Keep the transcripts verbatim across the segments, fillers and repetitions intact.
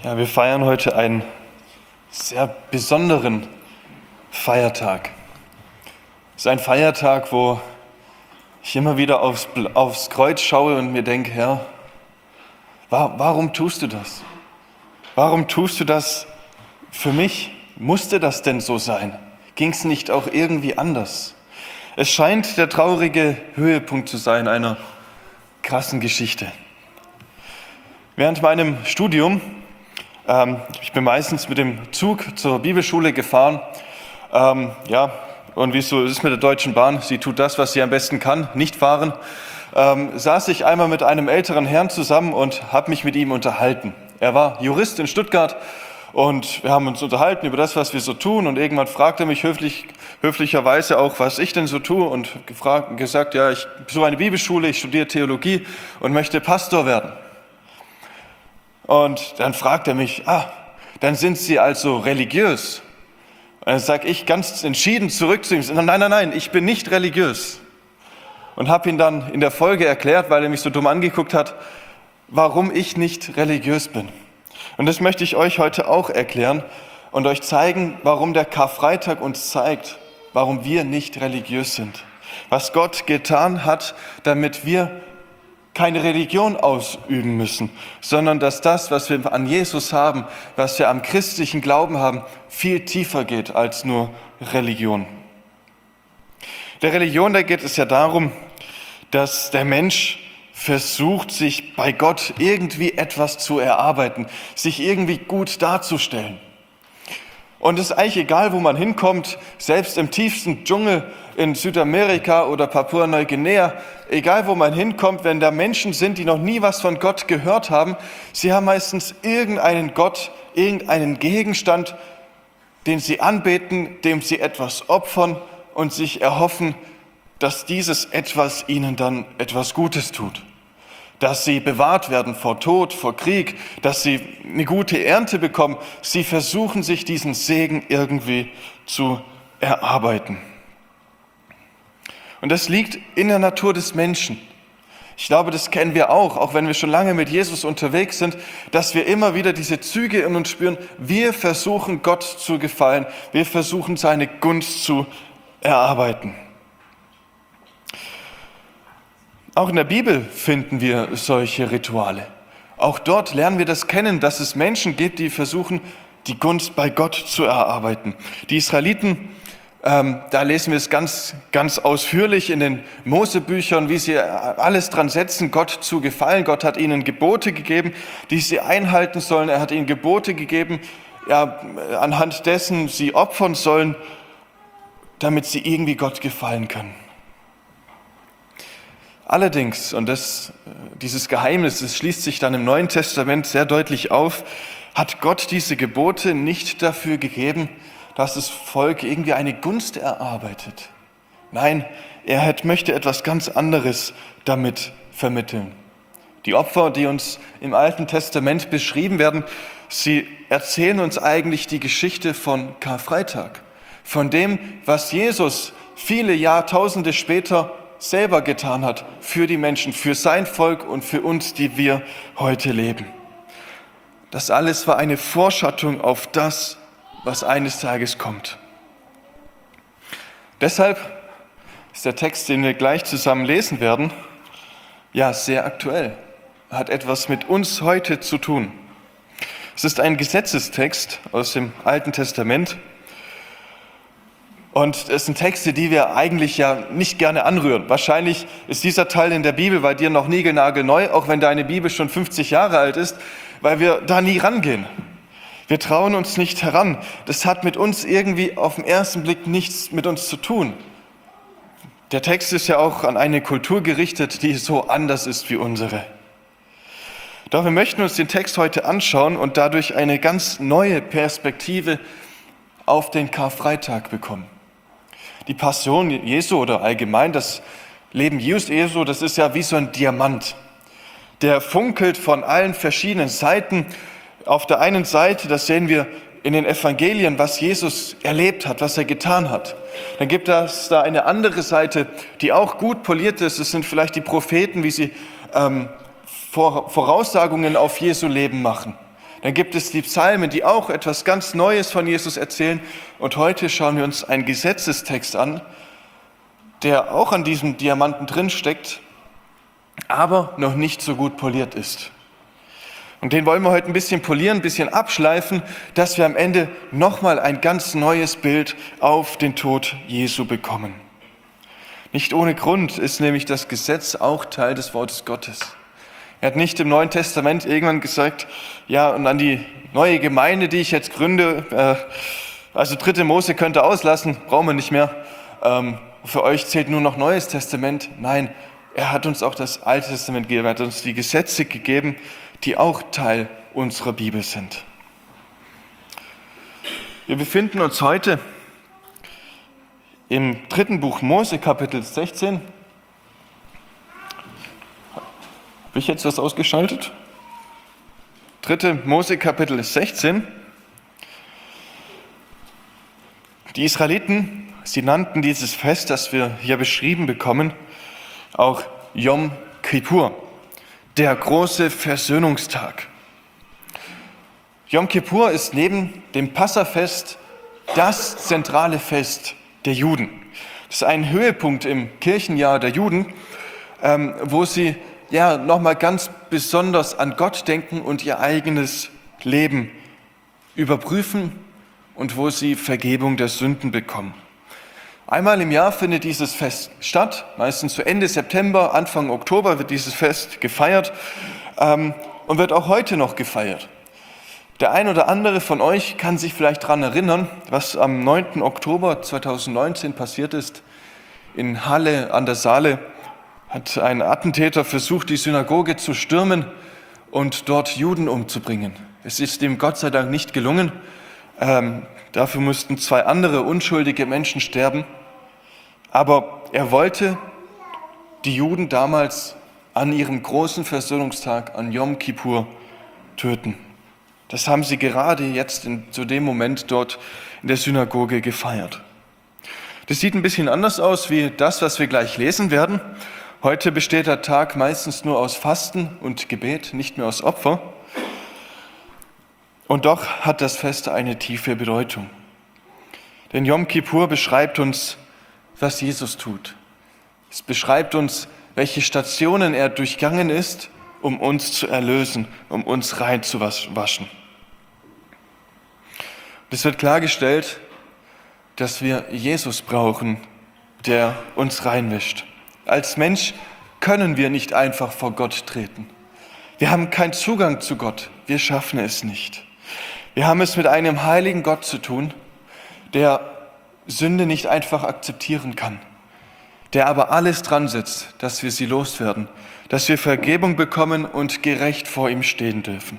Ja, wir feiern heute einen sehr besonderen Feiertag. Es ist ein Feiertag, wo ich immer wieder aufs, aufs Kreuz schaue und mir denke, Herr, warum tust du das? Warum tust du das für mich? Musste das denn so sein? Ging es nicht auch irgendwie anders? Es scheint der traurige Höhepunkt zu sein einer krassen Geschichte. Während meinem Studium, ähm, ich bin meistens mit dem Zug zur Bibelschule gefahren, ähm, ja, und wie es so ist mit der Deutschen Bahn, sie tut das, was sie am besten kann, nicht fahren, ähm, saß ich einmal mit einem älteren Herrn zusammen und habe mich mit ihm unterhalten. Er war Jurist in Stuttgart und wir haben uns unterhalten über das, was wir so tun, und irgendwann fragte er mich höflich, höflicherweise auch, was ich denn so tue, und gefragt, gesagt, ja, ich besuche eine Bibelschule, ich studiere Theologie und möchte Pastor werden. Und dann fragt er mich, ah, dann sind Sie also religiös? Und dann sage ich ganz entschieden zurück zu ihm, nein, nein, nein, ich bin nicht religiös. Und habe ihn dann in der Folge erklärt, weil er mich so dumm angeguckt hat, warum ich nicht religiös bin. Und das möchte ich euch heute auch erklären und euch zeigen, warum der Karfreitag uns zeigt, warum wir nicht religiös sind. Was Gott getan hat, damit wir keine Religion ausüben müssen, sondern dass das, was wir an Jesus haben, was wir am christlichen Glauben haben, viel tiefer geht als nur Religion. Der Religion, da geht es ja darum, dass der Mensch versucht, sich bei Gott irgendwie etwas zu erarbeiten, sich irgendwie gut darzustellen. Und es ist eigentlich egal, wo man hinkommt, selbst im tiefsten Dschungel in Südamerika oder Papua-Neuguinea, egal wo man hinkommt, wenn da Menschen sind, die noch nie was von Gott gehört haben, sie haben meistens irgendeinen Gott, irgendeinen Gegenstand, den sie anbeten, dem sie etwas opfern und sich erhoffen, dass dieses Etwas ihnen dann etwas Gutes tut. Dass sie bewahrt werden vor Tod, vor Krieg, dass sie eine gute Ernte bekommen. Sie versuchen, sich diesen Segen irgendwie zu erarbeiten. Und das liegt in der Natur des Menschen. Ich glaube, das kennen wir auch, auch wenn wir schon lange mit Jesus unterwegs sind, dass wir immer wieder diese Züge in uns spüren. Wir versuchen, Gott zu gefallen. Wir versuchen, seine Gunst zu erarbeiten. Auch in der Bibel finden wir solche Rituale. Auch dort lernen wir das kennen, dass es Menschen gibt, die versuchen, die Gunst bei Gott zu erarbeiten. Die Israeliten, ähm, da lesen wir es ganz, ganz ausführlich in den Mosebüchern, wie sie alles dran setzen, Gott zu gefallen. Gott hat ihnen Gebote gegeben, die sie einhalten sollen. Er hat ihnen Gebote gegeben, ja, anhand dessen sie opfern sollen, damit sie irgendwie Gott gefallen können. Allerdings, und das, dieses Geheimnis, das schließt sich dann im Neuen Testament sehr deutlich auf, hat Gott diese Gebote nicht dafür gegeben, dass das Volk irgendwie eine Gunst erarbeitet. Nein, er hat, möchte etwas ganz anderes damit vermitteln. Die Opfer, die uns im Alten Testament beschrieben werden, sie erzählen uns eigentlich die Geschichte von Karfreitag, von dem, was Jesus viele Jahrtausende später selber getan hat für die Menschen, für sein Volk und für uns, die wir heute leben. Das alles war eine Vorschattung auf das, was eines Tages kommt. Deshalb ist der Text, den wir gleich zusammen lesen werden, ja sehr aktuell. Er hat etwas mit uns heute zu tun. Es ist ein Gesetzestext aus dem Alten Testament. Und es sind Texte, die wir eigentlich ja nicht gerne anrühren. Wahrscheinlich ist dieser Teil in der Bibel bei dir noch niegelnagelneu, auch wenn deine Bibel schon fünfzig Jahre alt ist, weil wir da nie rangehen. Wir trauen uns nicht heran. Das hat mit uns irgendwie auf den ersten Blick nichts mit uns zu tun. Der Text ist ja auch an eine Kultur gerichtet, die so anders ist wie unsere. Doch wir möchten uns den Text heute anschauen und dadurch eine ganz neue Perspektive auf den Karfreitag bekommen. Die Passion Jesu oder allgemein das Leben Jesu, das ist ja wie so ein Diamant. Der funkelt von allen verschiedenen Seiten. Auf der einen Seite, das sehen wir in den Evangelien, was Jesus erlebt hat, was er getan hat. Dann gibt es da eine andere Seite, die auch gut poliert ist. Es sind vielleicht die Propheten, wie sie ähm, Voraussagungen auf Jesu Leben machen. Dann gibt es die Psalmen, die auch etwas ganz Neues von Jesus erzählen. Und heute schauen wir uns einen Gesetzestext an, der auch an diesem Diamanten drinsteckt, aber noch nicht so gut poliert ist. Und den wollen wir heute ein bisschen polieren, ein bisschen abschleifen, dass wir am Ende nochmal ein ganz neues Bild auf den Tod Jesu bekommen. Nicht ohne Grund ist nämlich das Gesetz auch Teil des Wortes Gottes. Er hat nicht im Neuen Testament irgendwann gesagt, ja, und an die neue Gemeinde, die ich jetzt gründe, äh, also dritte Mose könnt ihr auslassen, brauchen wir nicht mehr. Ähm, für euch zählt nur noch Neues Testament. Nein, er hat uns auch das Alte Testament gegeben, er hat uns die Gesetze gegeben, die auch Teil unserer Bibel sind. Wir befinden uns heute im dritten Buch Mose, Kapitel sechzehn. Habe ich jetzt was ausgeschaltet? dritte Mose, Kapitel sechzehn. Die Israeliten, sie nannten dieses Fest, das wir hier beschrieben bekommen, auch Yom Kippur, der große Versöhnungstag. Yom Kippur ist neben dem Passafest das zentrale Fest der Juden. Das ist ein Höhepunkt im Kirchenjahr der Juden, ähm, wo sie ja nochmal ganz besonders an Gott denken und ihr eigenes Leben überprüfen und wo sie Vergebung der Sünden bekommen. Einmal im Jahr findet dieses Fest statt, meistens zu Ende September, Anfang Oktober wird dieses Fest gefeiert ähm, und wird auch heute noch gefeiert. Der ein oder andere von euch kann sich vielleicht daran erinnern, was am neunten Oktober zweitausendneunzehn passiert ist. In Halle an der Saale hat ein Attentäter versucht, die Synagoge zu stürmen und dort Juden umzubringen. Es ist ihm Gott sei Dank nicht gelungen. Ähm, dafür mussten zwei andere unschuldige Menschen sterben. Aber er wollte die Juden damals an ihrem großen Versöhnungstag, an Yom Kippur, töten. Das haben sie gerade jetzt in, zu dem Moment dort in der Synagoge gefeiert. Das sieht ein bisschen anders aus wie das, was wir gleich lesen werden. Heute besteht der Tag meistens nur aus Fasten und Gebet, nicht mehr aus Opfer. Und doch hat das Fest eine tiefe Bedeutung. Denn Yom Kippur beschreibt uns, was Jesus tut. Es beschreibt uns, welche Stationen er durchgangen ist, um uns zu erlösen, um uns rein zu waschen. Es wird klargestellt, dass wir Jesus brauchen, der uns reinwäscht. Als Mensch können wir nicht einfach vor Gott treten. Wir haben keinen Zugang zu Gott. Wir schaffen es nicht. Wir haben es mit einem heiligen Gott zu tun, der Sünde nicht einfach akzeptieren kann, der aber alles dran setzt, dass wir sie loswerden, dass wir Vergebung bekommen und gerecht vor ihm stehen dürfen.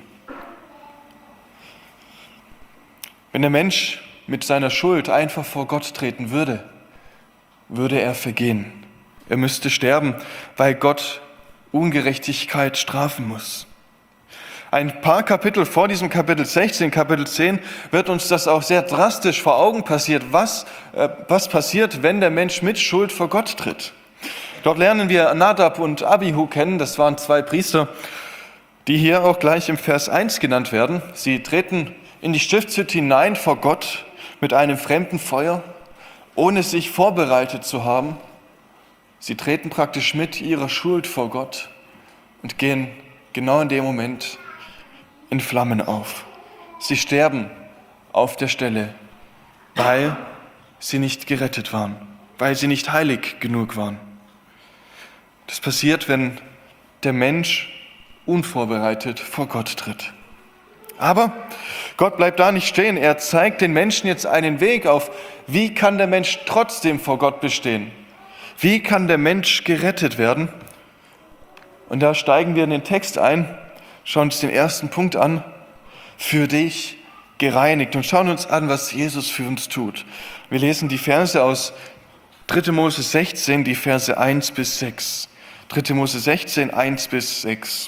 Wenn der Mensch mit seiner Schuld einfach vor Gott treten würde, würde er vergehen. Er müsste sterben, weil Gott Ungerechtigkeit strafen muss. Ein paar Kapitel vor diesem Kapitel sechzehn, Kapitel zehn, wird uns das auch sehr drastisch vor Augen passiert, was, äh, was passiert, wenn der Mensch mit Schuld vor Gott tritt. Dort lernen wir Nadab und Abihu kennen, das waren zwei Priester, die hier auch gleich im Vers eins genannt werden. Sie treten in die Stiftshütte hinein vor Gott mit einem fremden Feuer, ohne sich vorbereitet zu haben. Sie treten praktisch mit ihrer Schuld vor Gott und gehen genau in dem Moment in Flammen auf. Sie sterben auf der Stelle, weil sie nicht gerettet waren, weil sie nicht heilig genug waren. Das passiert, wenn der Mensch unvorbereitet vor Gott tritt. Aber Gott bleibt da nicht stehen. Er zeigt den Menschen jetzt einen Weg auf. Wie kann der Mensch trotzdem vor Gott bestehen? Wie kann der Mensch gerettet werden? Und da steigen wir in den Text ein, schauen uns den ersten Punkt an. Für dich gereinigt. Und schauen uns an, was Jesus für uns tut. Wir lesen die Verse aus dritte Mose sechzehn, die Verse eins bis sechs. dritte Mose sechzehn, eins bis sechs.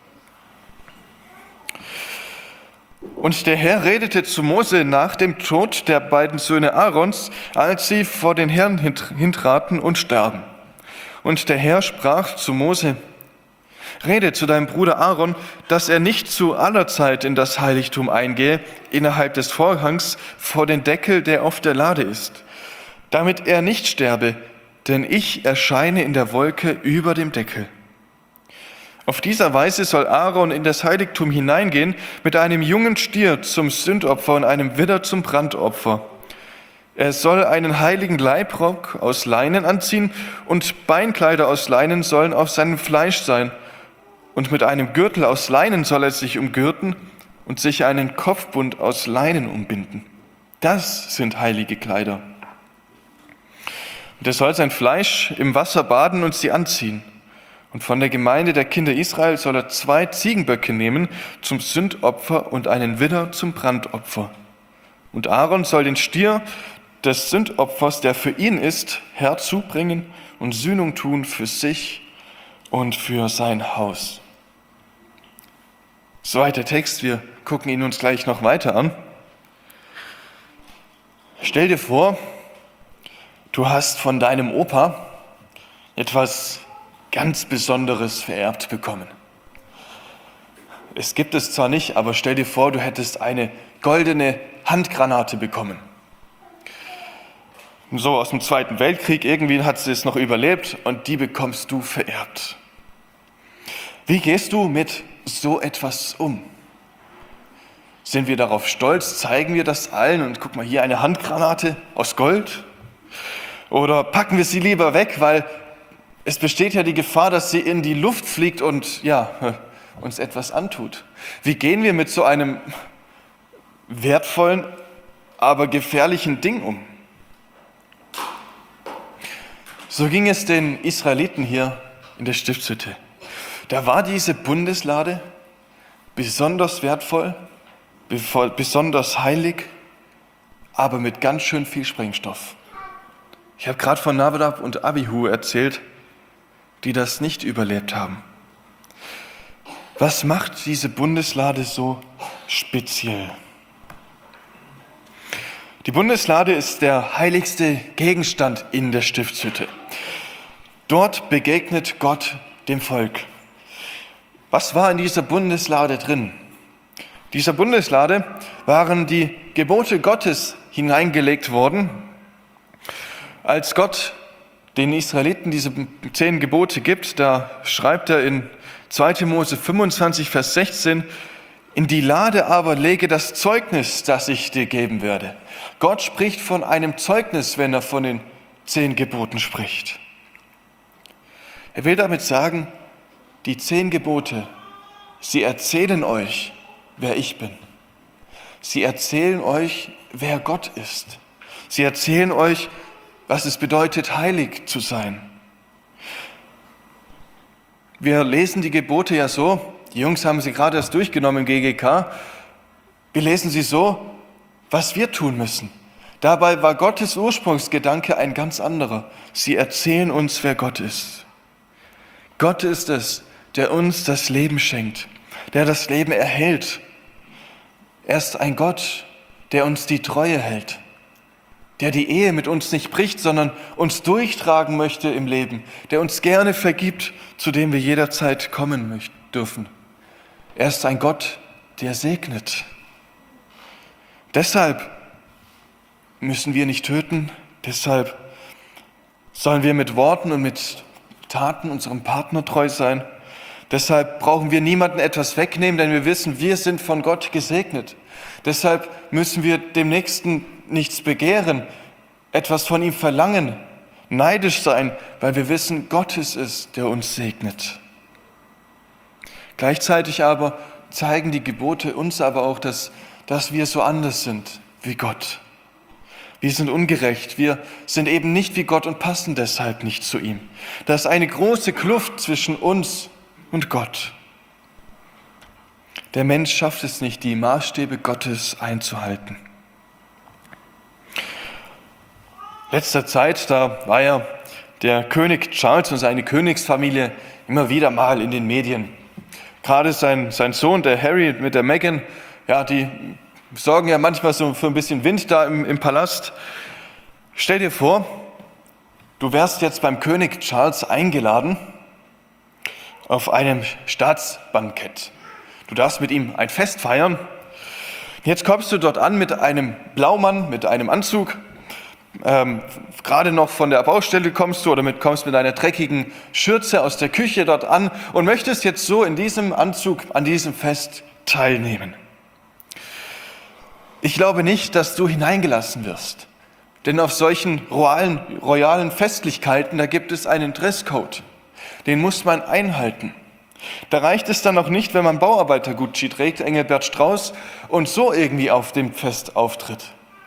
Und der Herr redete zu Mose nach dem Tod der beiden Söhne Aarons, als sie vor den Herrn hintraten und starben. Und der Herr sprach zu Mose: Rede zu deinem Bruder Aaron, dass er nicht zu aller Zeit in das Heiligtum eingehe, innerhalb des Vorhangs vor den Deckel, der auf der Lade ist, damit er nicht sterbe, denn ich erscheine in der Wolke über dem Deckel. Auf dieser Weise soll Aaron in das Heiligtum hineingehen mit einem jungen Stier zum Sündopfer und einem Widder zum Brandopfer. Er soll einen heiligen Leibrock aus Leinen anziehen und Beinkleider aus Leinen sollen auf seinem Fleisch sein. Und mit einem Gürtel aus Leinen soll er sich umgürten und sich einen Kopfbund aus Leinen umbinden. Das sind heilige Kleider. Und er soll sein Fleisch im Wasser baden und sie anziehen. Und von der Gemeinde der Kinder Israel soll er zwei Ziegenböcke nehmen zum Sündopfer und einen Widder zum Brandopfer. Und Aaron soll den Stier des Sündopfers, der für ihn ist, herzubringen und Sühnung tun für sich und für sein Haus. Soweit der Text, wir gucken ihn uns gleich noch weiter an. Stell dir vor, du hast von deinem Opa etwas ganz Besonderes vererbt bekommen. Es gibt es zwar nicht, aber stell dir vor, du hättest eine goldene Handgranate bekommen. So aus dem Zweiten Weltkrieg, irgendwie hat sie es noch überlebt und die bekommst du vererbt. Wie gehst du mit so etwas um? Sind wir darauf stolz? Zeigen wir das allen und guck mal, hier eine Handgranate aus Gold? Oder packen wir sie lieber weg, weil es besteht ja die Gefahr, dass sie in die Luft fliegt und ja, uns etwas antut. Wie gehen wir mit so einem wertvollen, aber gefährlichen Ding um? So ging es den Israeliten hier in der Stiftshütte. Da war diese Bundeslade besonders wertvoll, besonders heilig, aber mit ganz schön viel Sprengstoff. Ich habe gerade von Nadab und Abihu erzählt, die das nicht überlebt haben. Was macht diese Bundeslade so speziell? Die Bundeslade ist der heiligste Gegenstand in der Stiftshütte. Dort begegnet Gott dem Volk. Was war in dieser Bundeslade drin? In dieser Bundeslade waren die Gebote Gottes hineingelegt worden. Als Gott den Israeliten diese zehn Gebote gibt, da schreibt er in zweiter Mose fünfundzwanzig, Vers sechzehn, in die Lade aber lege das Zeugnis, das ich dir geben werde. Gott spricht von einem Zeugnis, wenn er von den zehn Geboten spricht. Er will damit sagen, die zehn Gebote, sie erzählen euch, wer ich bin. Sie erzählen euch, wer Gott ist. Sie erzählen euch, was es bedeutet, heilig zu sein. Wir lesen die Gebote ja so, die Jungs haben sie gerade erst durchgenommen im G G K, wir lesen sie so, was wir tun müssen. Dabei war Gottes Ursprungsgedanke ein ganz anderer. Sie erzählen uns, wer Gott ist. Gott ist es, der uns das Leben schenkt, der das Leben erhält. Er ist ein Gott, der uns die Treue hält, der die Ehe mit uns nicht bricht, sondern uns durchtragen möchte im Leben, der uns gerne vergibt, zu dem wir jederzeit kommen möchten, dürfen. Er ist ein Gott, der segnet. Deshalb müssen wir nicht töten, deshalb sollen wir mit Worten und mit Taten unserem Partner treu sein. Deshalb brauchen wir niemandem etwas wegnehmen, denn wir wissen, wir sind von Gott gesegnet. Deshalb müssen wir dem Nächsten nichts begehren, etwas von ihm verlangen, neidisch sein, weil wir wissen, Gott ist es, der uns segnet. Gleichzeitig aber zeigen die Gebote uns aber auch, dass, dass wir so anders sind wie Gott. Wir sind ungerecht, wir sind eben nicht wie Gott und passen deshalb nicht zu ihm. Da ist eine große Kluft zwischen uns und Gott. Der Mensch schafft es nicht, die Maßstäbe Gottes einzuhalten. Letzter Zeit, da war ja der König Charles und seine Königsfamilie immer wieder mal in den Medien. Gerade sein, sein Sohn, der Harry mit der Meghan, ja, die sorgen ja manchmal so für ein bisschen Wind da im, im Palast. Stell dir vor, du wärst jetzt beim König Charles eingeladen auf einem Staatsbankett. Du darfst mit ihm ein Fest feiern. Jetzt kommst du dort an mit einem Blaumann, mit einem Anzug. Ähm, gerade noch von der Baustelle kommst du oder mit, kommst mit einer dreckigen Schürze aus der Küche dort an und möchtest jetzt so in diesem Anzug an diesem Fest teilnehmen. Ich glaube nicht, dass du hineingelassen wirst, denn auf solchen royalen, royalen Festlichkeiten, da gibt es einen Dresscode, den muss man einhalten. Da reicht es dann auch nicht, wenn man Bauarbeiter-Gucci trägt, Engelbert Strauß, und so irgendwie auf dem Fest auftritt.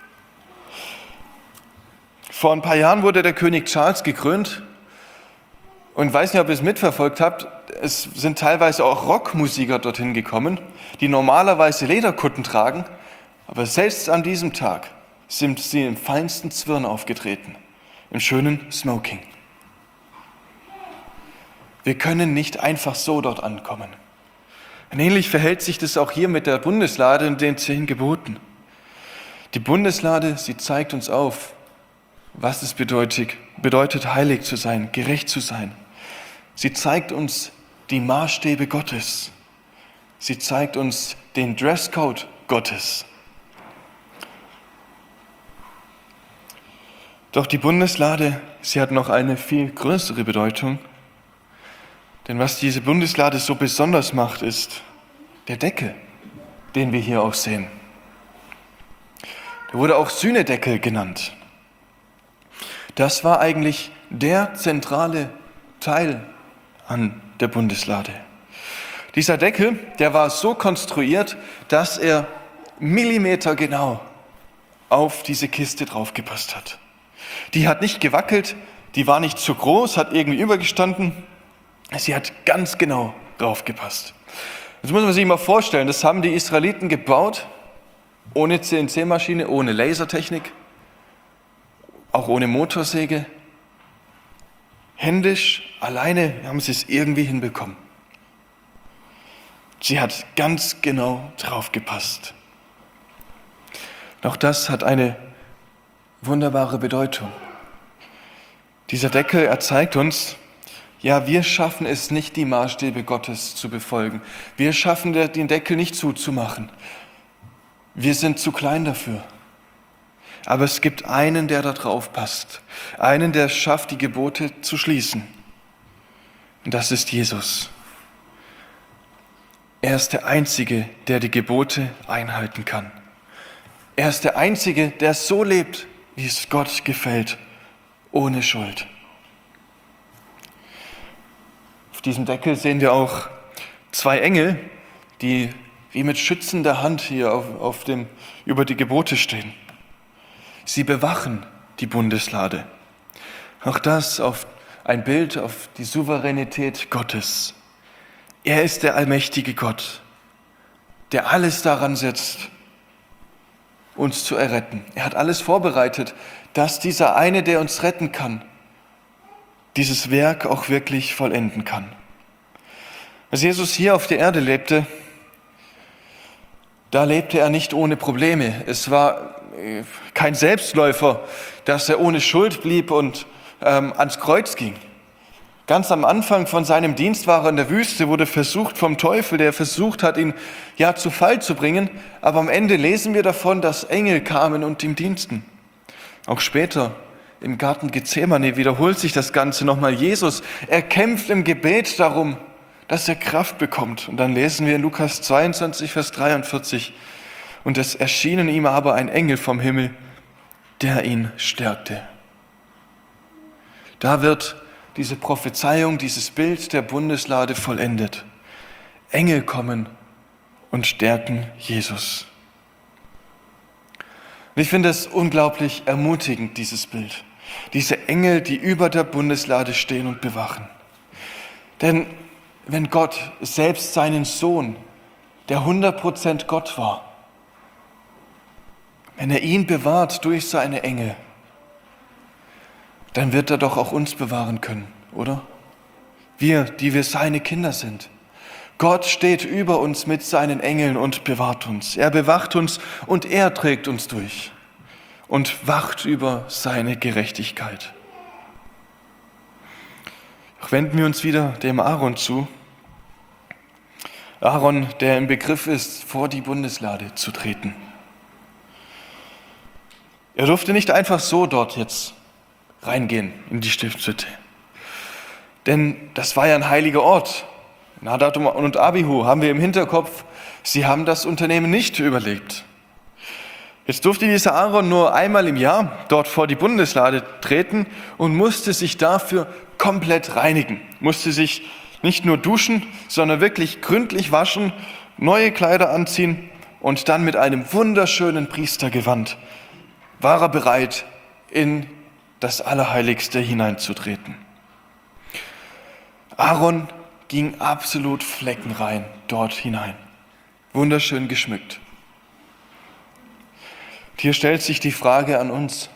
Vor ein paar Jahren wurde der König Charles gekrönt und weiß nicht, ob ihr es mitverfolgt habt, es sind teilweise auch Rockmusiker dorthin gekommen, die normalerweise Lederkutten tragen, aber selbst an diesem Tag sind sie im feinsten Zwirn aufgetreten, im schönen Smoking. Wir können nicht einfach so dort ankommen. Und ähnlich verhält sich das auch hier mit der Bundeslade und den zehn Geboten. Die Bundeslade, sie zeigt uns auf, was es bedeutet, bedeutet, heilig zu sein, gerecht zu sein. Sie zeigt uns die Maßstäbe Gottes. Sie zeigt uns den Dresscode Gottes. Doch die Bundeslade, sie hat noch eine viel größere Bedeutung. Denn was diese Bundeslade so besonders macht, ist der Deckel, den wir hier auch sehen. Der wurde auch Sühnedeckel genannt. Das war eigentlich der zentrale Teil an der Bundeslade. Dieser Deckel, der war so konstruiert, dass er millimetergenau auf diese Kiste draufgepasst hat. Die hat nicht gewackelt, die war nicht zu groß, hat irgendwie übergestanden. Sie hat ganz genau draufgepasst. Das muss man sich mal vorstellen, das haben die Israeliten gebaut, ohne C N C-Maschine, ohne Lasertechnik, auch ohne Motorsäge. Händisch, alleine haben sie es irgendwie hinbekommen. Sie hat ganz genau draufgepasst. Auch das hat eine wunderbare Bedeutung. Dieser Deckel, er zeigt uns, ja, wir schaffen es nicht, die Maßstäbe Gottes zu befolgen. Wir schaffen den Deckel nicht zuzumachen. Wir sind zu klein dafür. Aber es gibt einen, der da drauf passt. Einen, der es schafft, die Gebote zu schließen. Und das ist Jesus. Er ist der Einzige, der die Gebote einhalten kann. Er ist der Einzige, der so lebt, wie es Gott gefällt, ohne Schuld. Auf diesem Deckel sehen wir auch zwei Engel, die wie mit schützender Hand hier auf, auf dem, über die Gebote stehen. Sie bewachen die Bundeslade. Auch das auf ein Bild auf die Souveränität Gottes. Er ist der allmächtige Gott, der alles daran setzt, uns zu erretten. Er hat alles vorbereitet, dass dieser eine, der uns retten kann, dieses Werk auch wirklich vollenden kann. Als Jesus hier auf der Erde lebte, da lebte er nicht ohne Probleme. Es war kein Selbstläufer, dass er ohne Schuld blieb und ähm, ans Kreuz ging. Ganz am Anfang von seinem Dienst war er in der Wüste, wurde versucht vom Teufel, der versucht hat, ihn ja zu Fall zu bringen. Aber am Ende lesen wir davon, dass Engel kamen und ihm diensten. Auch später im Garten Gethsemane wiederholt sich das Ganze nochmal. Jesus, er kämpft im Gebet darum, dass er Kraft bekommt. Und dann lesen wir in Lukas zweiundzwanzig, Vers dreiundvierzig. Und es erschienen ihm aber ein Engel vom Himmel, der ihn stärkte. Da wird diese Prophezeiung, dieses Bild der Bundeslade vollendet. Engel kommen und stärken Jesus. Und ich finde es unglaublich ermutigend, dieses Bild. Diese Engel, die über der Bundeslade stehen und bewachen. Denn wenn Gott selbst seinen Sohn, der hundert Prozent Gott war, wenn er ihn bewahrt durch seine Engel, dann wird er doch auch uns bewahren können, oder? Wir, die wir seine Kinder sind. Gott steht über uns mit seinen Engeln und bewahrt uns. Er bewacht uns und er trägt uns durch und wacht über seine Gerechtigkeit. Doch wenden wir uns wieder dem Aaron zu, Aaron, der im Begriff ist, vor die Bundeslade zu treten. Er durfte nicht einfach so dort jetzt reingehen in die Stiftshütte. Denn das war ja ein heiliger Ort. Nadab und Abihu haben wir im Hinterkopf, sie haben das Unternehmen nicht überlebt. Jetzt durfte dieser Aaron nur einmal im Jahr dort vor die Bundeslade treten und musste sich dafür komplett reinigen. Musste sich nicht nur duschen, sondern wirklich gründlich waschen, neue Kleider anziehen und dann mit einem wunderschönen Priestergewand war er bereit, in das Allerheiligste hineinzutreten. Aaron ging absolut fleckenrein dort hinein, wunderschön geschmückt. Hier stellt sich die Frage an uns: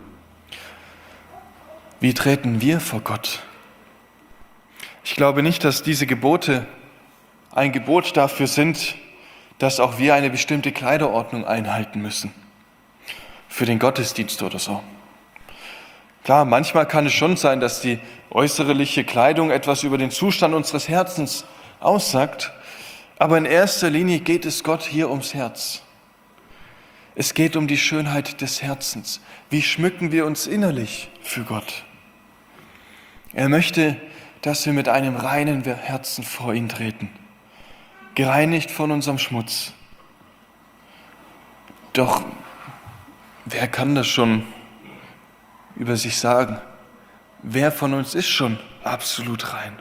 Wie treten wir vor Gott? Ich glaube nicht, dass diese Gebote ein Gebot dafür sind, dass auch wir eine bestimmte Kleiderordnung einhalten müssen. Für den Gottesdienst oder so. Klar, manchmal kann es schon sein, dass die äußerliche Kleidung etwas über den Zustand unseres Herzens aussagt, aber in erster Linie geht es Gott hier ums Herz. Es geht um die Schönheit des Herzens. Wie schmücken wir uns innerlich für Gott? Er möchte, dass wir mit einem reinen Herzen vor ihn treten, gereinigt von unserem Schmutz. Doch wer kann das schon über sich sagen? Wer von uns ist schon absolut rein?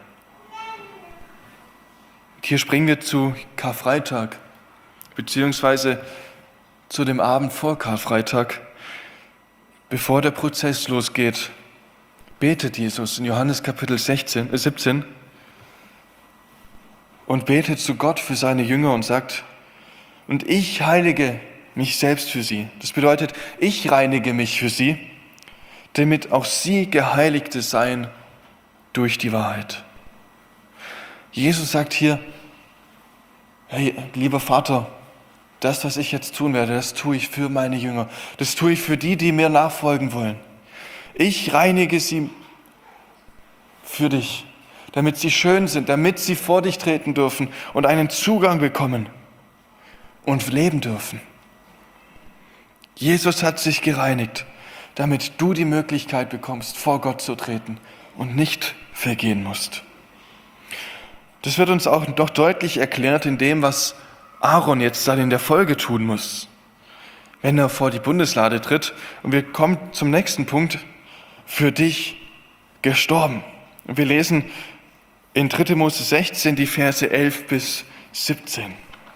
Hier springen wir zu Karfreitag, beziehungsweise zu dem Abend vor Karfreitag. Bevor der Prozess losgeht, betet Jesus in Johannes Kapitel sechzehn, äh siebzehn und betet zu Gott für seine Jünger und sagt: Und ich heilige mich selbst für sie. Das bedeutet, ich reinige mich für sie, damit auch sie Geheiligte seien durch die Wahrheit. Jesus sagt hier: Hey, lieber Vater, das, was ich jetzt tun werde, das tue ich für meine Jünger. Das tue ich für die, die mir nachfolgen wollen. Ich reinige sie für dich, damit sie schön sind, damit sie vor dich treten dürfen und einen Zugang bekommen und leben dürfen. Jesus hat sich gereinigt, damit du die Möglichkeit bekommst, vor Gott zu treten und nicht vergehen musst. Das wird uns auch noch deutlich erklärt in dem, was Aaron jetzt dann in der Folge tun muss, wenn er vor die Bundeslade tritt. Und wir kommen zum nächsten Punkt: Für dich gestorben. Und wir lesen in dritter Mose sechzehn die Verse elf bis siebzehn.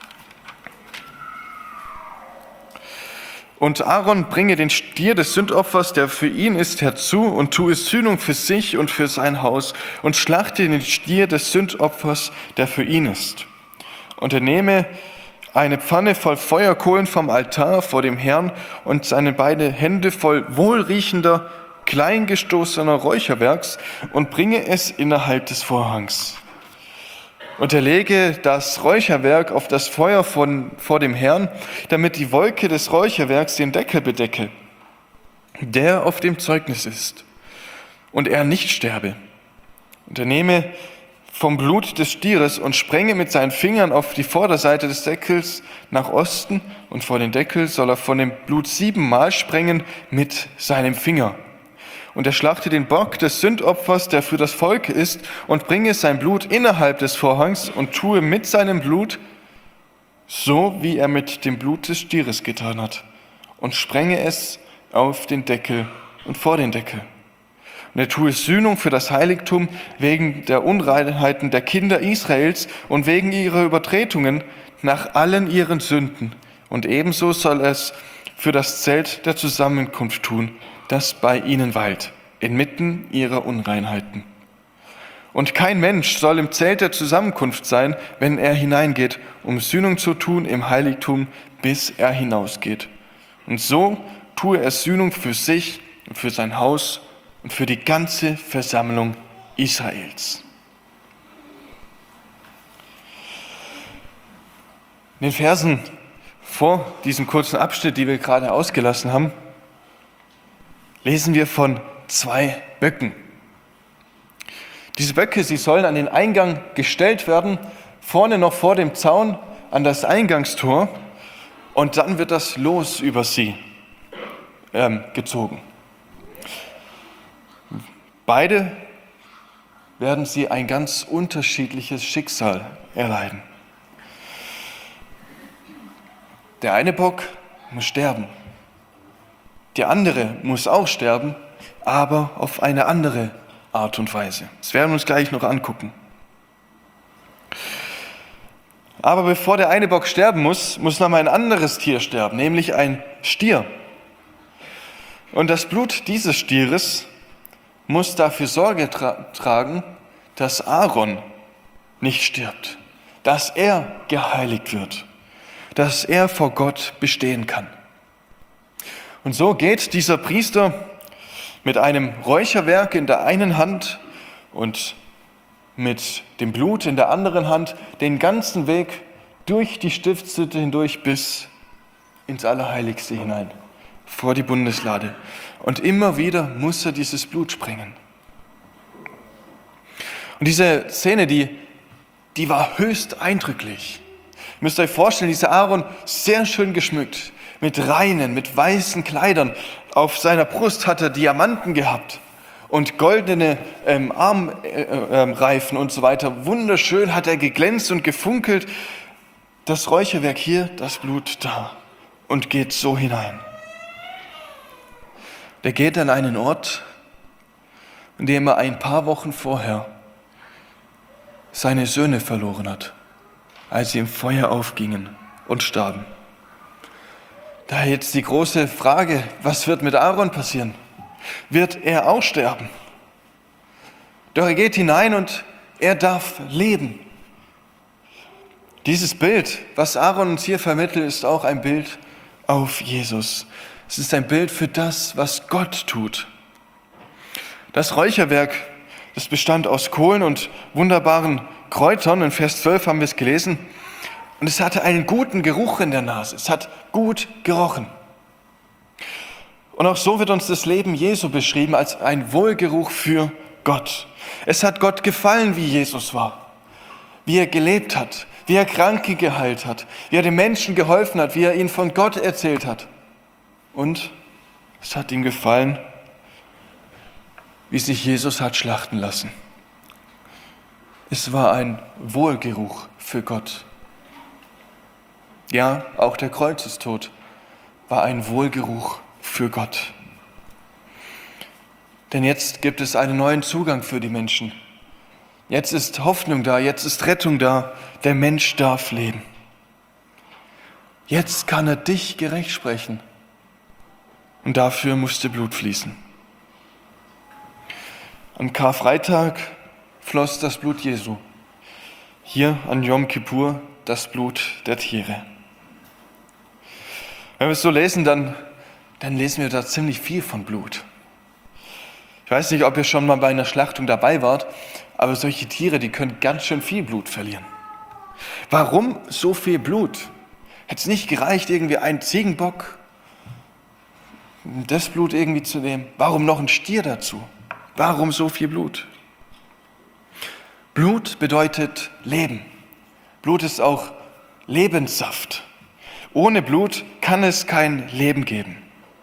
Und Aaron bringe den Stier des Sündopfers, der für ihn ist, herzu und tue Sühnung für sich und für sein Haus und schlachte den Stier des Sündopfers, der für ihn ist. Und er nehme eine Pfanne voll Feuerkohlen vom Altar vor dem Herrn und seine beiden Hände voll wohlriechender, kleingestoßener Räucherwerks und bringe es innerhalb des Vorhangs. Und er lege das Räucherwerk auf das Feuer von, vor dem Herrn, damit die Wolke des Räucherwerks den Deckel bedecke, der auf dem Zeugnis ist, und er nicht sterbe. Und er nehme vom Blut des Stieres und sprenge mit seinen Fingern auf die Vorderseite des Deckels nach Osten, und vor den Deckel soll er von dem Blut siebenmal sprengen mit seinem Finger. Und er schlachte den Bock des Sündopfers, der für das Volk ist, und bringe sein Blut innerhalb des Vorhangs und tue mit seinem Blut, so wie er mit dem Blut des Stieres getan hat, und sprenge es auf den Deckel und vor den Deckel. Und er tue Sühnung für das Heiligtum wegen der Unreinheiten der Kinder Israels und wegen ihrer Übertretungen nach allen ihren Sünden. Und ebenso soll er es für das Zelt der Zusammenkunft tun, das bei ihnen weilt, inmitten ihrer Unreinheiten. Und kein Mensch soll im Zelt der Zusammenkunft sein, wenn er hineingeht, um Sühnung zu tun im Heiligtum, bis er hinausgeht. Und so tue er Sühnung für sich und für sein Haus und für die ganze Versammlung Israels. In den Versen vor diesem kurzen Abschnitt, die wir gerade ausgelassen haben, lesen wir von zwei Böcken. Diese Böcke, sie sollen an den Eingang gestellt werden vorne noch vor dem Zaun an das Eingangstor und dann wird das Los über sie ähm, gezogen. Beide werden sie ein ganz unterschiedliches Schicksal erleiden. Der eine Bock muss sterben. Der andere muss auch sterben, aber auf eine andere Art und Weise. Das werden wir uns gleich noch angucken. Aber bevor der eine Bock sterben muss, muss noch mal ein anderes Tier sterben, nämlich ein Stier. Und das Blut dieses Stieres muss dafür Sorge tra- tragen, dass Aaron nicht stirbt, dass er geheiligt wird, dass er vor Gott bestehen kann. Und so geht dieser Priester mit einem Räucherwerk in der einen Hand und mit dem Blut in der anderen Hand den ganzen Weg durch die Stiftshütte hindurch bis ins Allerheiligste hinein, vor die Bundeslade. Und immer wieder muss er dieses Blut sprengen. Und diese Szene, die, die war höchst eindrücklich. Ihr müsst euch vorstellen, dieser Aaron, sehr schön geschmückt, mit reinen, mit weißen Kleidern. Auf seiner Brust hat er Diamanten gehabt und goldene ähm, Armreifen äh, äh, und so weiter. Wunderschön hat er geglänzt und gefunkelt. Das Räucherwerk hier, das Blut da und geht so hinein. Der geht an einen Ort, an dem er ein paar Wochen vorher seine Söhne verloren hat, als sie im Feuer aufgingen und starben. Daher jetzt die große Frage, was wird mit Aaron passieren? Wird er auch sterben? Doch er geht hinein und er darf leben. Dieses Bild, was Aaron uns hier vermittelt, ist auch ein Bild auf Jesus. Es ist ein Bild für das, was Gott tut. Das Räucherwerk, das bestand aus Kohlen und wunderbaren Kräutern. In Vers zwölf haben wir es gelesen. Und es hatte einen guten Geruch in der Nase. Es hat gut gerochen. Und auch so wird uns das Leben Jesu beschrieben als ein Wohlgeruch für Gott. Es hat Gott gefallen, wie Jesus war, wie er gelebt hat, wie er Kranke geheilt hat, wie er den Menschen geholfen hat, wie er ihnen von Gott erzählt hat. Und es hat ihm gefallen, wie sich Jesus hat schlachten lassen. Es war ein Wohlgeruch für Gott. Ja, auch der Kreuzestod war ein Wohlgeruch für Gott. Denn jetzt gibt es einen neuen Zugang für die Menschen. Jetzt ist Hoffnung da, jetzt ist Rettung da. Der Mensch darf leben. Jetzt kann er dich gerecht sprechen. Und dafür musste Blut fließen. Am Karfreitag floss das Blut Jesu. Hier an Jom Kippur das Blut der Tiere. Wenn wir es so lesen, dann, dann lesen wir da ziemlich viel von Blut. Ich weiß nicht, ob ihr schon mal bei einer Schlachtung dabei wart, aber solche Tiere, die können ganz schön viel Blut verlieren. Warum so viel Blut? Hätte es nicht gereicht, irgendwie einen Ziegenbock, das Blut irgendwie zu nehmen? Warum noch ein Stier dazu? Warum so viel Blut? Blut bedeutet Leben. Blut ist auch Lebenssaft. Ohne Blut kann es kein Leben geben.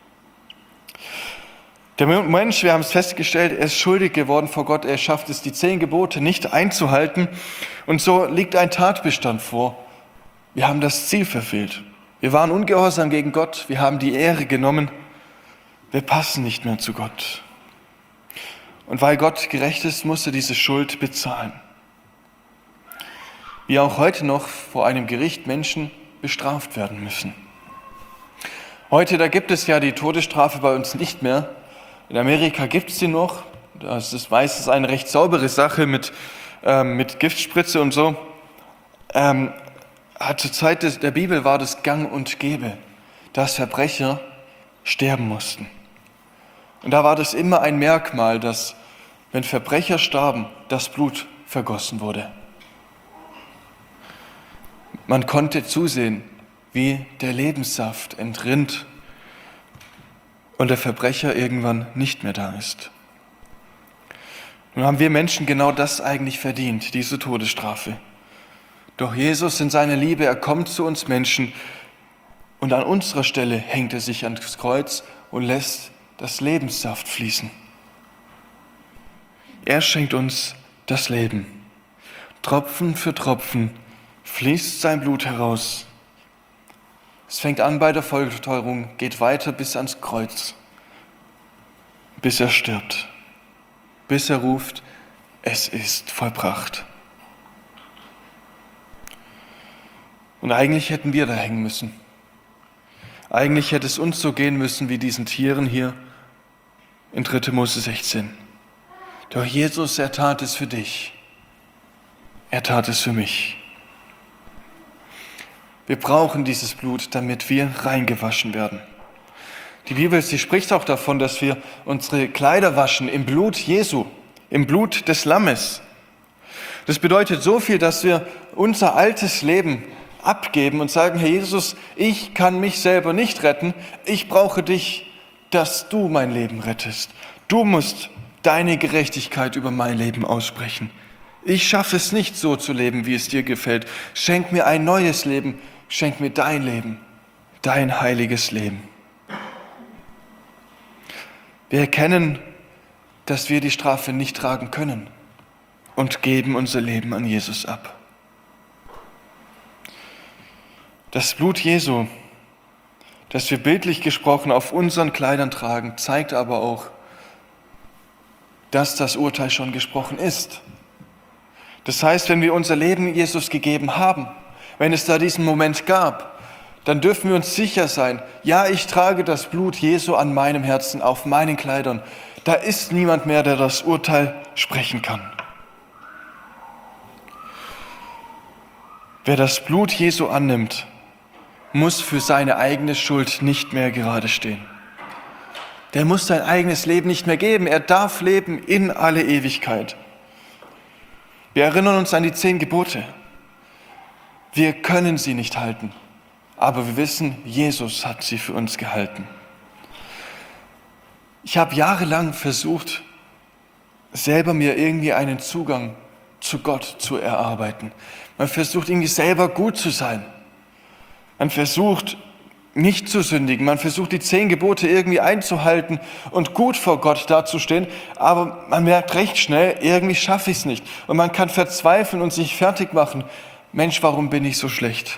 Der Mensch, wir haben es festgestellt, er ist schuldig geworden vor Gott. Er schafft es, die zehn Gebote nicht einzuhalten. Und so liegt ein Tatbestand vor. Wir haben das Ziel verfehlt. Wir waren ungehorsam gegen Gott. Wir haben die Ehre genommen. Wir passen nicht mehr zu Gott. Und weil Gott gerecht ist, muss er diese Schuld bezahlen. Wie auch heute noch vor einem Gericht Menschen bestraft werden müssen. Heute, da gibt es ja die Todesstrafe bei uns nicht mehr. In Amerika gibt es sie noch. Das ist meistens eine recht saubere Sache mit, ähm, mit Giftspritze und so. Ähm, zur Zeit des, der Bibel war das gang und gäbe, dass Verbrecher sterben mussten. Und da war das immer ein Merkmal, dass, wenn Verbrecher starben, das Blut vergossen wurde. Man konnte zusehen, wie der Lebenssaft entrinnt und der Verbrecher irgendwann nicht mehr da ist. Nun haben wir Menschen genau das eigentlich verdient, diese Todesstrafe. Doch Jesus in seiner Liebe, er kommt zu uns Menschen und an unserer Stelle hängt er sich ans Kreuz und lässt das Lebenssaft fließen. Er schenkt uns das Leben. Tropfen für Tropfen fließt sein Blut heraus. Es fängt an bei der Folterung, geht weiter bis ans Kreuz, bis er stirbt, bis er ruft, es ist vollbracht. Und eigentlich hätten wir da hängen müssen. Eigentlich hätte es uns so gehen müssen wie diesen Tieren hier in dritter Mose sechzehn. Doch Jesus, er tat es für dich. Er tat es für mich. Wir brauchen dieses Blut, damit wir reingewaschen werden. Die Bibel, sie spricht auch davon, dass wir unsere Kleider waschen im Blut Jesu, im Blut des Lammes. Das bedeutet so viel, dass wir unser altes Leben abgeben und sagen, Herr Jesus, ich kann mich selber nicht retten, ich brauche dich, dass du mein Leben rettest. Du musst deine Gerechtigkeit über mein Leben aussprechen. Ich schaffe es nicht, so zu leben, wie es dir gefällt. Schenk mir ein neues Leben, schenk mir dein Leben, dein heiliges Leben. Wir erkennen, dass wir die Strafe nicht tragen können und geben unser Leben an Jesus ab. Das Blut Jesu, das wir bildlich gesprochen auf unseren Kleidern tragen, zeigt aber auch, dass das Urteil schon gesprochen ist. Das heißt, wenn wir unser Leben Jesus gegeben haben, wenn es da diesen Moment gab, dann dürfen wir uns sicher sein, ja, ich trage das Blut Jesu an meinem Herzen, auf meinen Kleidern. Da ist niemand mehr, der das Urteil sprechen kann. Wer das Blut Jesu annimmt, muss für seine eigene Schuld nicht mehr gerade stehen. Der muss sein eigenes Leben nicht mehr geben. Er darf leben in alle Ewigkeit. Wir erinnern uns an die zehn Gebote. Wir können sie nicht halten, aber wir wissen, Jesus hat sie für uns gehalten. Ich habe jahrelang versucht, selber mir irgendwie einen Zugang zu Gott zu erarbeiten. Man versucht irgendwie selber gut zu sein. Man versucht nicht zu sündigen. Man versucht die zehn Gebote irgendwie einzuhalten und gut vor Gott dazustehen. Aber man merkt recht schnell, irgendwie schaffe ich es nicht. Und man kann verzweifeln und sich fertig machen. Mensch, warum bin ich so schlecht?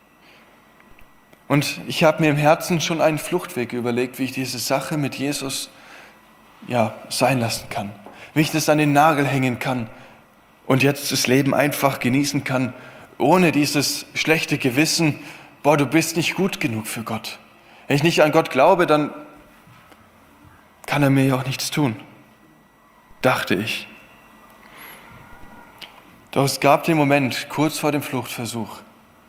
Und ich habe mir im Herzen schon einen Fluchtweg überlegt, wie ich diese Sache mit Jesus ja, sein lassen kann. Wie ich das an den Nagel hängen kann und jetzt das Leben einfach genießen kann, ohne dieses schlechte Gewissen, boah, du bist nicht gut genug für Gott. Wenn ich nicht an Gott glaube, dann kann er mir ja auch nichts tun, dachte ich. Doch es gab den Moment, kurz vor dem Fluchtversuch,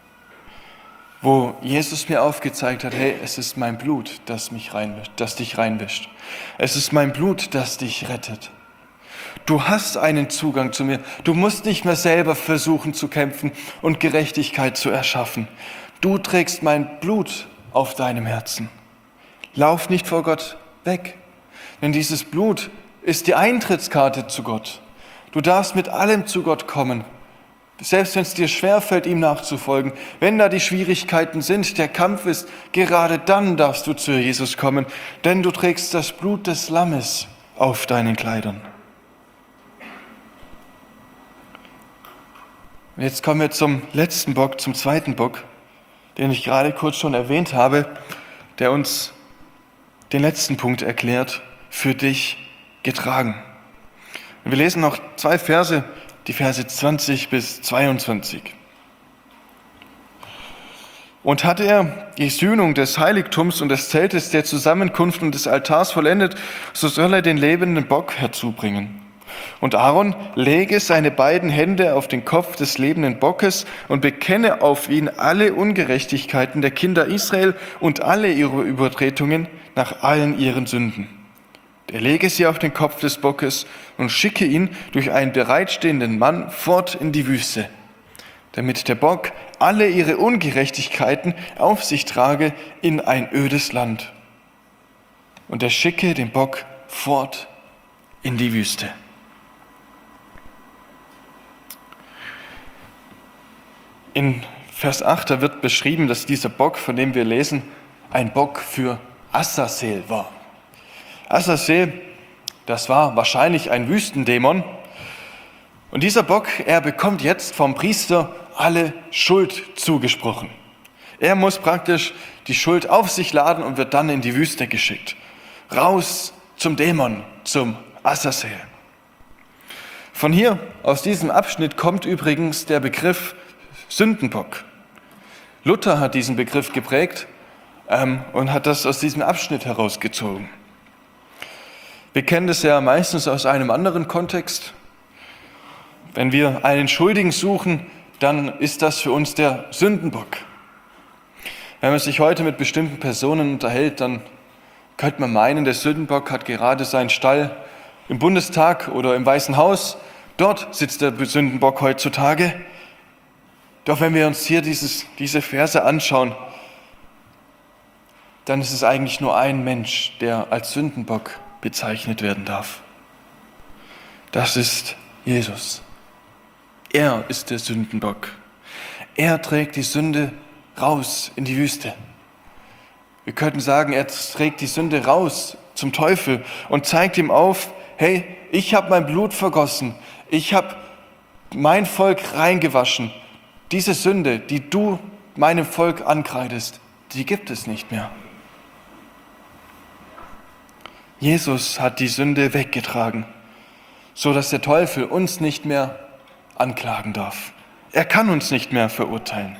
wo Jesus mir aufgezeigt hat, hey, es ist mein Blut, das mich reinwischt, das dich reinwischt. Es ist mein Blut, das dich rettet. Du hast einen Zugang zu mir. Du musst nicht mehr selber versuchen zu kämpfen und Gerechtigkeit zu erschaffen. Du trägst mein Blut auf deinem Herzen. Lauf nicht vor Gott weg, denn dieses Blut ist die Eintrittskarte zu Gott. Du darfst mit allem zu Gott kommen, selbst wenn es dir schwerfällt, ihm nachzufolgen. Wenn da die Schwierigkeiten sind, der Kampf ist, gerade dann darfst du zu Jesus kommen, denn du trägst das Blut des Lammes auf deinen Kleidern. Und jetzt kommen wir zum letzten Bock, zum zweiten Bock, den ich gerade kurz schon erwähnt habe, der uns den letzten Punkt erklärt, für dich getragen. Und wir lesen noch zwei Verse, die Verse zwanzig bis zweiundzwanzig. Und hatte er die Sühnung des Heiligtums und des Zeltes der Zusammenkunft und des Altars vollendet, so soll er den lebenden Bock herzubringen. Und Aaron lege seine beiden Hände auf den Kopf des lebenden Bockes und bekenne auf ihn alle Ungerechtigkeiten der Kinder Israel und alle ihre Übertretungen nach allen ihren Sünden. Er lege sie auf den Kopf des Bockes und schicke ihn durch einen bereitstehenden Mann fort in die Wüste, damit der Bock alle ihre Ungerechtigkeiten auf sich trage in ein ödes Land. Und er schicke den Bock fort in die Wüste. In Vers acht, da wird beschrieben, dass dieser Bock, von dem wir lesen, ein Bock für Azazel war. Azazel, das war wahrscheinlich ein Wüstendämon. Und dieser Bock, er bekommt jetzt vom Priester alle Schuld zugesprochen. Er muss praktisch die Schuld auf sich laden und wird dann in die Wüste geschickt. Raus zum Dämon, zum Azazel. Von hier, aus diesem Abschnitt, kommt übrigens der Begriff Sündenbock. Luther hat diesen Begriff geprägt ähm, und hat das aus diesem Abschnitt herausgezogen. Wir kennen das ja meistens aus einem anderen Kontext. Wenn wir einen Schuldigen suchen, dann ist das für uns der Sündenbock. Wenn man sich heute mit bestimmten Personen unterhält, dann könnte man meinen, der Sündenbock hat gerade seinen Stall im Bundestag oder im Weißen Haus. Dort sitzt der Sündenbock heutzutage. Doch wenn wir uns hier dieses, diese Verse anschauen, dann ist es eigentlich nur ein Mensch, der als Sündenbock bezeichnet werden darf. Das ist Jesus. Er ist der Sündenbock. Er trägt die Sünde raus in die Wüste. Wir könnten sagen, er trägt die Sünde raus zum Teufel und zeigt ihm auf, hey, ich habe mein Blut vergossen, ich habe mein Volk reingewaschen. Diese Sünde, die du meinem Volk ankreidest, die gibt es nicht mehr. Jesus hat die Sünde weggetragen, so dass der Teufel uns nicht mehr anklagen darf. Er kann uns nicht mehr verurteilen.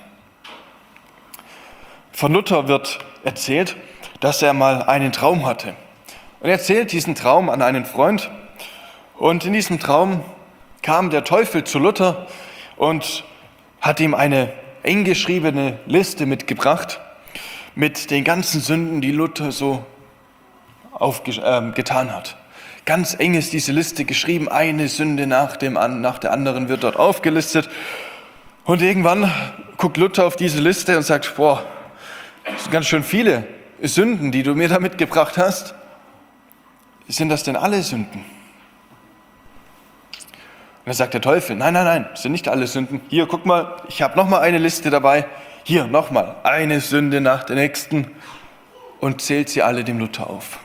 Von Luther wird erzählt, dass er mal einen Traum hatte. Und er erzählt diesen Traum an einen Freund. Und in diesem Traum kam der Teufel zu Luther und hat ihm eine eng geschriebene Liste mitgebracht mit den ganzen Sünden, die Luther so aufge- äh, getan hat. Ganz eng ist diese Liste geschrieben, eine Sünde nach, dem, nach der anderen wird dort aufgelistet. Und irgendwann guckt Luther auf diese Liste und sagt, boah, das sind ganz schön viele Sünden, die du mir da mitgebracht hast. Sind das denn alle Sünden? Und dann sagt der Teufel, nein, nein, nein, das sind nicht alle Sünden. Hier, guck mal, ich habe nochmal eine Liste dabei. Hier, nochmal, eine Sünde nach der nächsten. Und zählt sie alle dem Luther auf.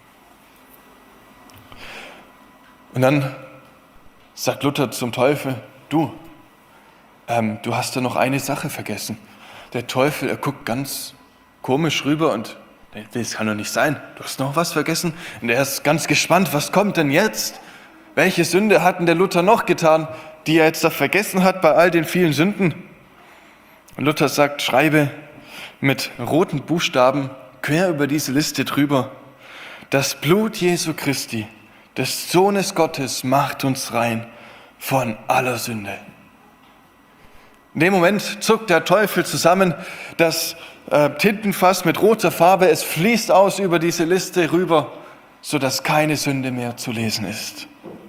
Und dann sagt Luther zum Teufel, du, ähm, du hast da noch eine Sache vergessen. Der Teufel, er guckt ganz komisch rüber und das kann doch nicht sein, du hast noch was vergessen. Und er ist ganz gespannt, was kommt denn jetzt? Welche Sünde hat denn der Luther noch getan, die er jetzt da vergessen hat bei all den vielen Sünden? Und Luther sagt, schreibe mit roten Buchstaben quer über diese Liste drüber, das Blut Jesu Christi, des Sohnes Gottes, macht uns rein von aller Sünde. In dem Moment zuckt der Teufel zusammen, das äh, Tintenfass mit roter Farbe, es fließt aus über diese Liste rüber, sodass keine Sünde mehr zu lesen ist.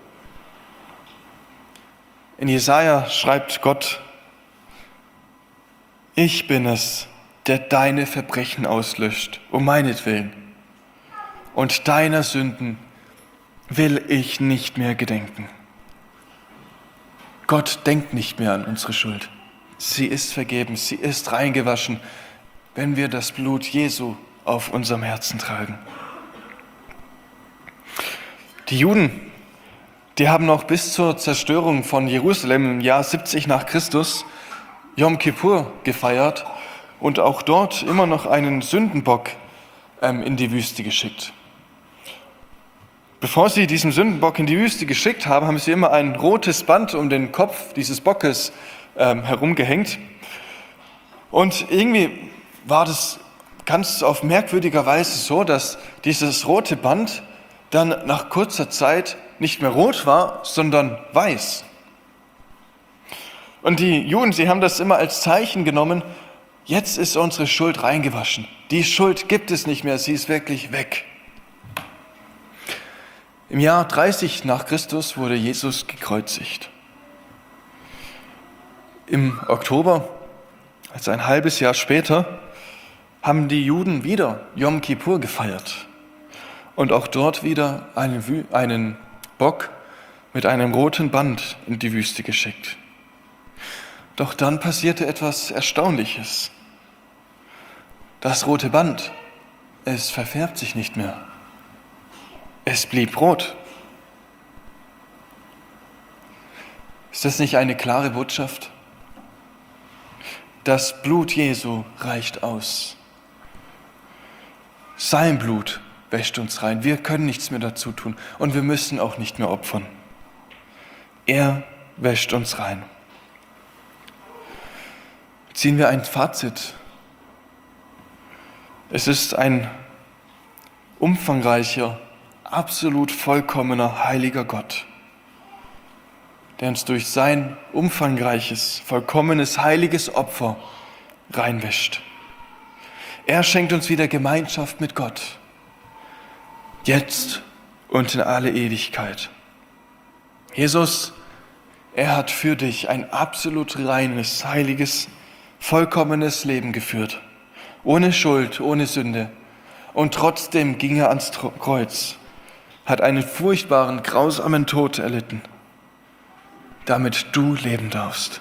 In Jesaja schreibt Gott, ich bin es, der deine Verbrechen auslöscht, um meinetwillen. Und deiner Sünden will ich nicht mehr gedenken. Gott denkt nicht mehr an unsere Schuld. Sie ist vergeben, sie ist reingewaschen, wenn wir das Blut Jesu auf unserem Herzen tragen. Die Juden, die haben noch bis zur Zerstörung von Jerusalem im Jahr siebzig nach Christus Yom Kippur gefeiert und auch dort immer noch einen Sündenbock ähm, in die Wüste geschickt. Bevor sie diesen Sündenbock in die Wüste geschickt haben, haben sie immer ein rotes Band um den Kopf dieses Bockes ähm, herumgehängt. Und irgendwie war das ganz auf merkwürdiger Weise so, dass dieses rote Band dann nach kurzer Zeit nicht mehr rot war, sondern weiß. Und die Juden, sie haben das immer als Zeichen genommen, jetzt ist unsere Schuld reingewaschen. Die Schuld gibt es nicht mehr, sie ist wirklich weg. Im Jahr dreißig nach Christus wurde Jesus gekreuzigt. Im Oktober, also ein halbes Jahr später, haben die Juden wieder Yom Kippur gefeiert und auch dort wieder einen, einen Bock mit einem roten Band in die Wüste geschickt. Doch dann passierte etwas Erstaunliches. Das rote Band, es verfärbt sich nicht mehr. Es blieb rot. Ist das nicht eine klare Botschaft? Das Blut Jesu reicht aus. Sein Blut wäscht uns rein. Wir können nichts mehr dazu tun und wir müssen auch nicht mehr opfern. Er wäscht uns rein. Ziehen wir ein Fazit. Es ist ein umfangreicher, absolut vollkommener, heiliger Gott, der uns durch sein umfangreiches, vollkommenes, heiliges Opfer reinwäscht. Er schenkt uns wieder Gemeinschaft mit Gott, jetzt und in alle Ewigkeit. Jesus, er hat für dich ein absolut reines, heiliges, vollkommenes Leben geführt, ohne Schuld, ohne Sünde. Und trotzdem ging er ans Kreuz, hat einen furchtbaren, grausamen Tod erlitten, damit du leben darfst.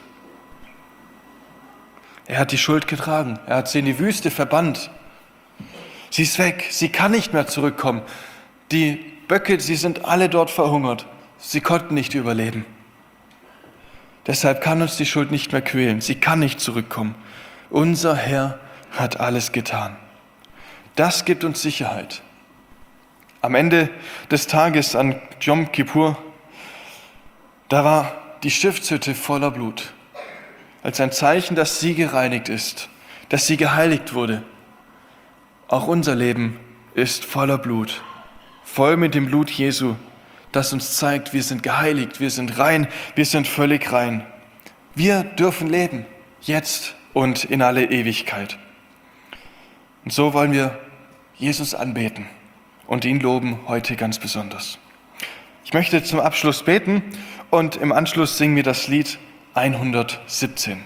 Er hat die Schuld getragen, er hat sie in die Wüste verbannt. Sie ist weg, sie kann nicht mehr zurückkommen. Die Böcke, sie sind alle dort verhungert, sie konnten nicht überleben. Deshalb kann uns die Schuld nicht mehr quälen, sie kann nicht zurückkommen. Unser Herr hat alles getan. Das gibt uns Sicherheit. Am Ende des Tages an Jom Kippur, da war die Stiftshütte voller Blut, als ein Zeichen, dass sie gereinigt ist, dass sie geheiligt wurde. Auch unser Leben ist voller Blut, voll mit dem Blut Jesu, das uns zeigt, wir sind geheiligt, wir sind rein, wir sind völlig rein. Wir dürfen leben, jetzt und in alle Ewigkeit. Und so wollen wir Jesus anbeten und ihn loben heute ganz besonders. Ich möchte zum Abschluss beten und im Anschluss singen wir das Lied hundertsiebzehn.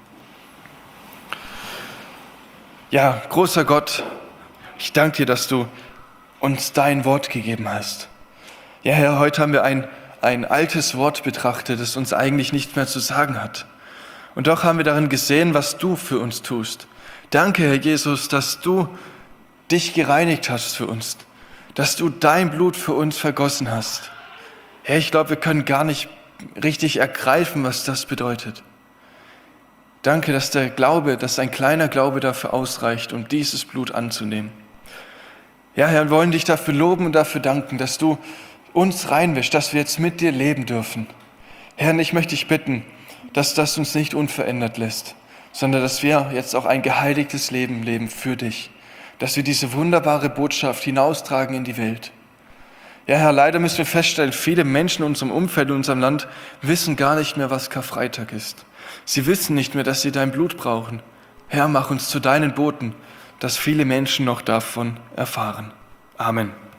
Ja, großer Gott, ich danke dir, dass du uns dein Wort gegeben hast. Ja, Herr, heute haben wir ein, ein altes Wort betrachtet, das uns eigentlich nichts mehr zu sagen hat. Und doch haben wir darin gesehen, was du für uns tust. Danke, Herr Jesus, dass du dich gereinigt hast für uns, dass du dein Blut für uns vergossen hast. Herr, ich glaube, wir können gar nicht richtig ergreifen, was das bedeutet. Danke, dass der Glaube, dass ein kleiner Glaube dafür ausreicht, um dieses Blut anzunehmen. Ja, Herr, wir wollen dich dafür loben und dafür danken, dass du uns reinwischst, dass wir jetzt mit dir leben dürfen. Herr, ich möchte dich bitten, dass das uns nicht unverändert lässt, sondern dass wir jetzt auch ein geheiligtes Leben leben für dich, dass wir diese wunderbare Botschaft hinaustragen in die Welt. Ja, Herr, leider müssen wir feststellen, viele Menschen in unserem Umfeld, in unserem Land, wissen gar nicht mehr, was Karfreitag ist. Sie wissen nicht mehr, dass sie dein Blut brauchen. Herr, mach uns zu deinen Boten, dass viele Menschen noch davon erfahren. Amen.